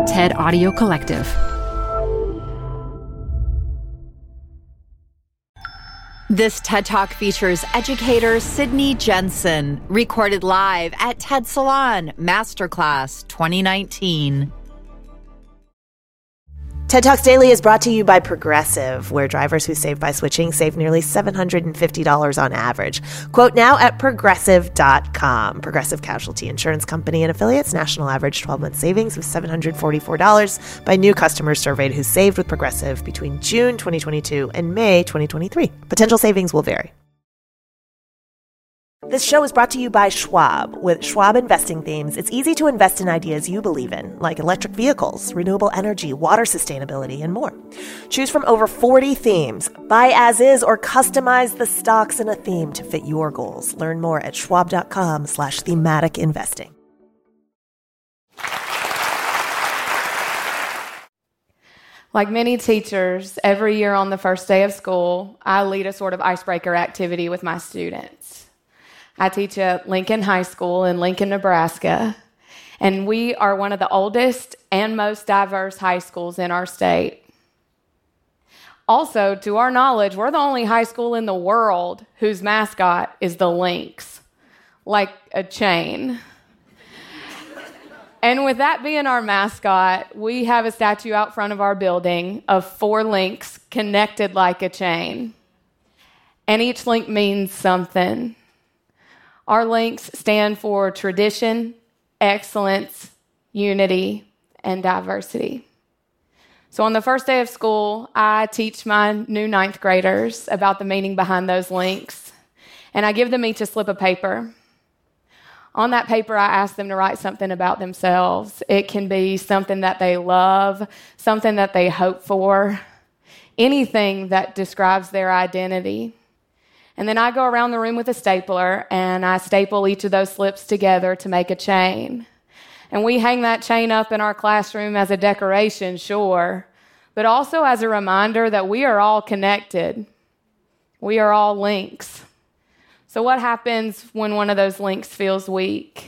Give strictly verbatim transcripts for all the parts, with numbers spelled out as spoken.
TED Audio Collective. This TED Talk features educator Sydney Jensen, recorded live at TED Salon Masterclass twenty nineteen. TED Talks Daily is brought to you by Progressive, where drivers who save by switching save nearly seven hundred fifty dollars on average. Quote now at progressive dot com. Progressive Casualty Insurance Company and affiliates. National average twelve-month savings of seven hundred forty-four dollars by new customers surveyed who saved with Progressive between June twenty twenty-two and May twenty twenty-three. Potential savings will vary. This show is brought to you by Schwab. With Schwab investing themes, it's easy to invest in ideas you believe in, like electric vehicles, renewable energy, water sustainability, and more. Choose from over forty themes. Buy as is or customize the stocks in a theme to fit your goals. Learn more at schwab.com slash thematic investing. Like many teachers, every year on the first day of school, I lead a sort of icebreaker activity with my students. I teach at Lincoln High School in Lincoln, Nebraska, and we are one of the oldest and most diverse high schools in our state. Also, to our knowledge, we're the only high school in the world whose mascot is the lynx, like a chain. And with that being our mascot, we have a statue out front of our building of four lynx connected like a chain. And each link means something. Our links stand for tradition, excellence, unity, and diversity. So on the first day of school, I teach my new ninth graders about the meaning behind those links, and I give them each a slip of paper. On that paper, I ask them to write something about themselves. It can be something that they love, something that they hope for, anything that describes their identity. And then I go around the room with a stapler, and I staple each of those slips together to make a chain. And we hang that chain up in our classroom as a decoration, sure, but also as a reminder that we are all connected. We are all links. So what happens when one of those links feels weak?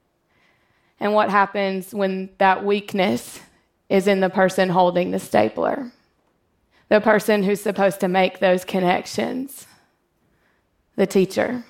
And what happens when that weakness is in the person holding the stapler? The person who's supposed to make those connections. The teacher.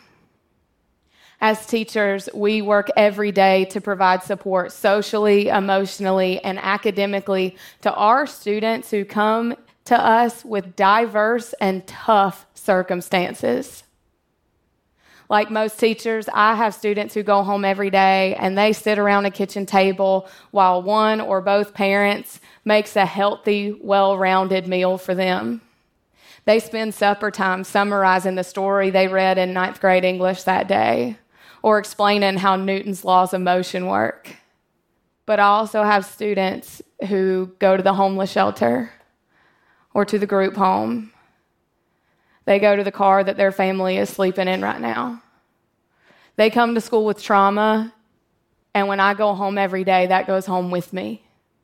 As teachers, we work every day to provide support socially, emotionally, and academically to our students who come to us with diverse and tough circumstances. Like most teachers, I have students who go home every day and they sit around a kitchen table while one or both parents makes a healthy, well-rounded meal for them. They spend supper time summarizing the story they read in ninth grade English that day, or explaining how Newton's laws of motion work. But I also have students who go to the homeless shelter or to the group home. They go to the car that their family is sleeping in right now. They come to school with trauma, and when I go home every day, that goes home with me.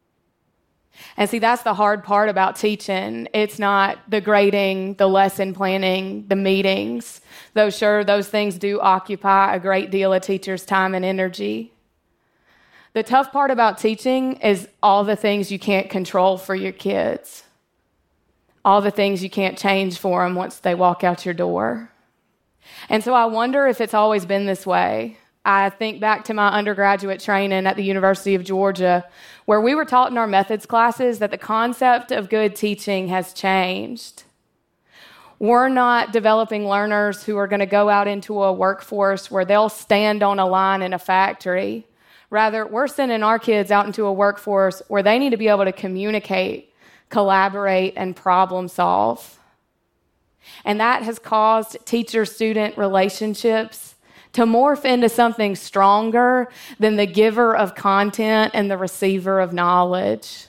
And see, that's the hard part about teaching. It's not the grading, the lesson planning, the meetings. Though sure, those things do occupy a great deal of teachers' time and energy. The tough part about teaching is all the things you can't control for your kids. All the things you can't change for them once they walk out your door. And so I wonder if it's always been this way. I think back to my undergraduate training at the University of Georgia, where we were taught in our methods classes that the concept of good teaching has changed. We're not developing learners who are going to go out into a workforce where they'll stand on a line in a factory. Rather, we're sending our kids out into a workforce where they need to be able to communicate, collaborate, and problem solve. And that has caused teacher-student relationships to morph into something stronger than the giver of content and the receiver of knowledge.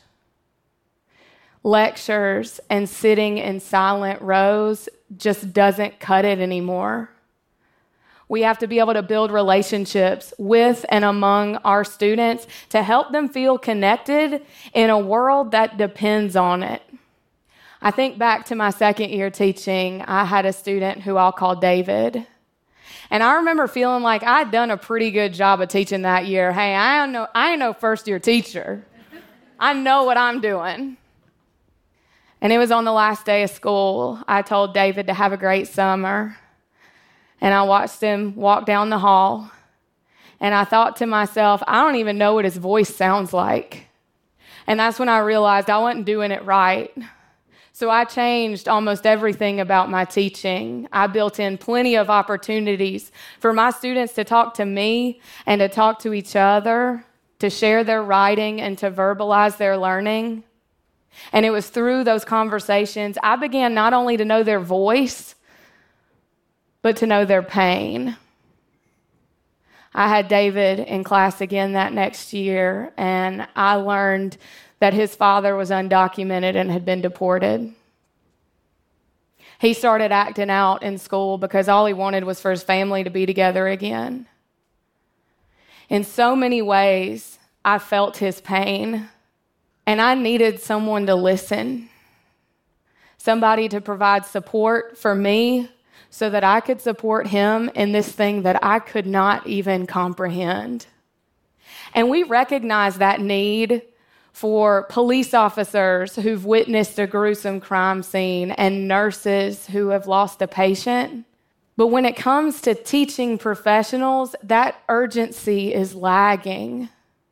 Lectures and sitting in silent rows just doesn't cut it anymore. We have to be able to build relationships with and among our students to help them feel connected in a world that depends on it. I think back to my second year teaching, I had a student who I'll call David. And I remember feeling like I'd done a pretty good job of teaching that year. Hey, I ain't no, I ain't no first year teacher. I know what I'm doing. And it was on the last day of school. I told David to have a great summer. And I watched him walk down the hall. And I thought to myself, I don't even know what his voice sounds like. And that's when I realized I wasn't doing it right. So I changed almost everything about my teaching. I built in plenty of opportunities for my students to talk to me and to talk to each other, to share their writing and to verbalize their learning. And it was through those conversations I began not only to know their voice, but to know their pain. I had David in class again that next year, and I learned that his father was undocumented and had been deported. He started acting out in school because all he wanted was for his family to be together again. In so many ways, I felt his pain, and I needed someone to listen, somebody to provide support for me so that I could support him in this thing that I could not even comprehend. And we recognize that need for police officers who've witnessed a gruesome crime scene and nurses who have lost a patient. But when it comes to teaching professionals, that urgency is lagging.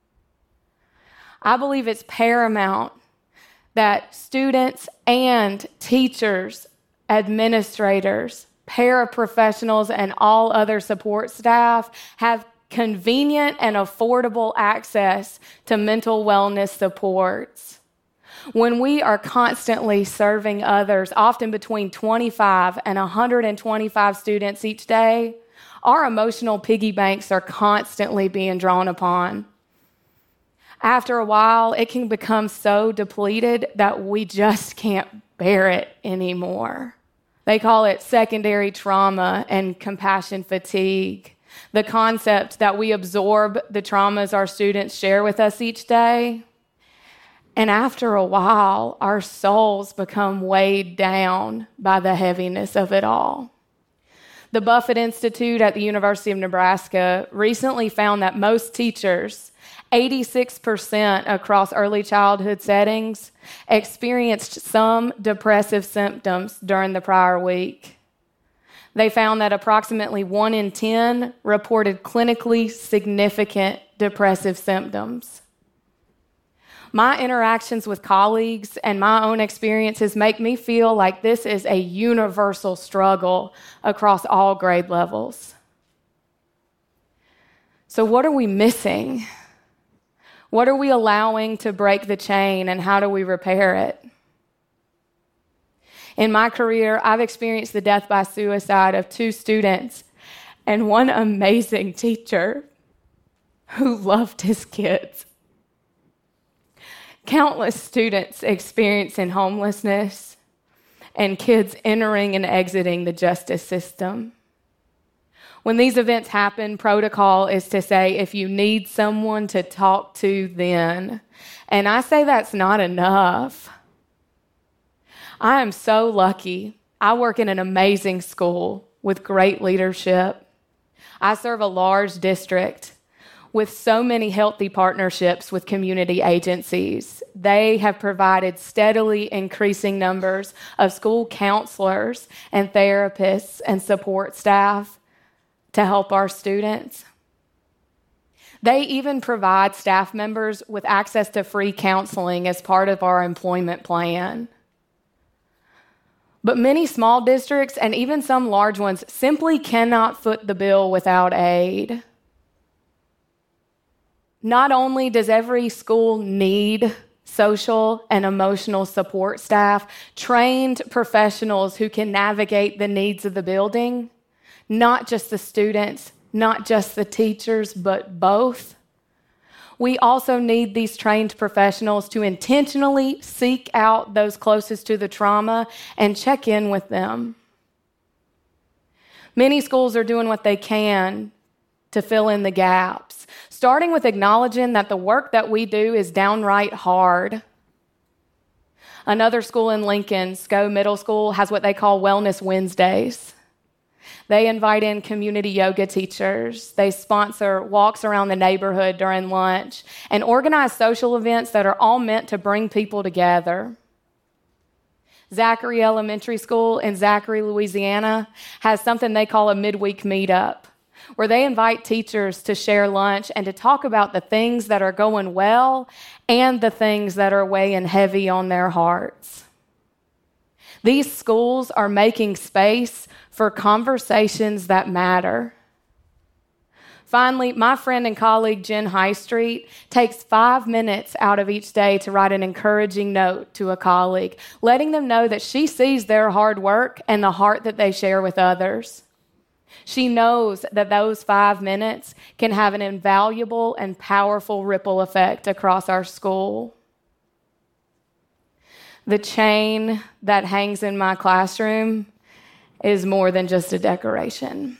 I believe it's paramount that students and teachers, administrators, paraprofessionals, and all other support staff have convenient and affordable access to mental wellness supports. When we are constantly serving others, often between twenty-five and one hundred twenty-five students each day, our emotional piggy banks are constantly being drawn upon. After a while, it can become so depleted that we just can't bear it anymore. They call it secondary trauma and compassion fatigue. The concept that we absorb the traumas our students share with us each day. And after a while, our souls become weighed down by the heaviness of it all. The Buffett Institute at the University of Nebraska recently found that most teachers, eighty-six percent across early childhood settings, experienced some depressive symptoms during the prior week. They found that approximately one in ten reported clinically significant depressive symptoms. My interactions with colleagues and my own experiences make me feel like this is a universal struggle across all grade levels. So what are we missing? What are we allowing to break the chain, and how do we repair it? In my career, I've experienced the death by suicide of two students and one amazing teacher who loved his kids. Countless students experiencing homelessness and kids entering and exiting the justice system. When these events happen, protocol is to say, if you need someone to talk to, then. And I say that's not enough. I am so lucky. I work in an amazing school with great leadership. I serve a large district with so many healthy partnerships with community agencies. They have provided steadily increasing numbers of school counselors and therapists and support staff to help our students. They even provide staff members with access to free counseling as part of our employment plan. But many small districts and even some large ones simply cannot foot the bill without aid. Not only does every school need social and emotional support staff, trained professionals who can navigate the needs of the building, not just the students, not just the teachers, but both. We also need these trained professionals to intentionally seek out those closest to the trauma and check in with them. Many schools are doing what they can to fill in the gaps, starting with acknowledging that the work that we do is downright hard. Another school in Lincoln, Sco Middle School, has what they call Wellness Wednesdays. They invite in community yoga teachers. They sponsor walks around the neighborhood during lunch and organize social events that are all meant to bring people together. Zachary Elementary School in Zachary, Louisiana, has something they call a midweek meetup, where they invite teachers to share lunch and to talk about the things that are going well and the things that are weighing heavy on their hearts. These schools are making space for conversations that matter. Finally, my friend and colleague Jen Highstreet takes five minutes out of each day to write an encouraging note to a colleague, letting them know that she sees their hard work and the heart that they share with others. She knows that those five minutes can have an invaluable and powerful ripple effect across our school. The chain that hangs in my classroom is more than just a decoration.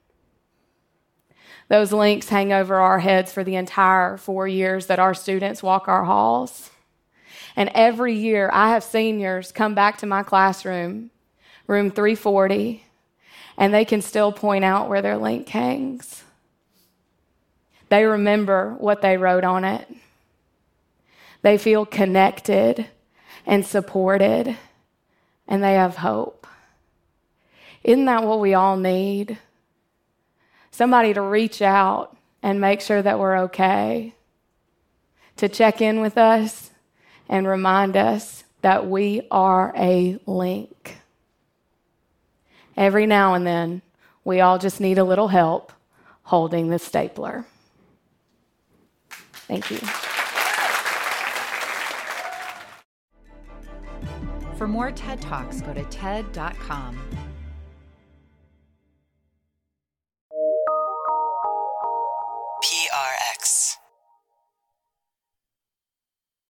Those links hang over our heads for the entire four years that our students walk our halls. And every year I have seniors come back to my classroom, room three forty, and they can still point out where their link hangs. They remember what they wrote on it. They feel connected and supported, and they have hope. Isn't that what we all need? Somebody to reach out and make sure that we're okay, to check in with us and remind us that we are a link. Every now and then, we all just need a little help holding the stapler. Thank you. For more TED Talks, go to T E D dot com.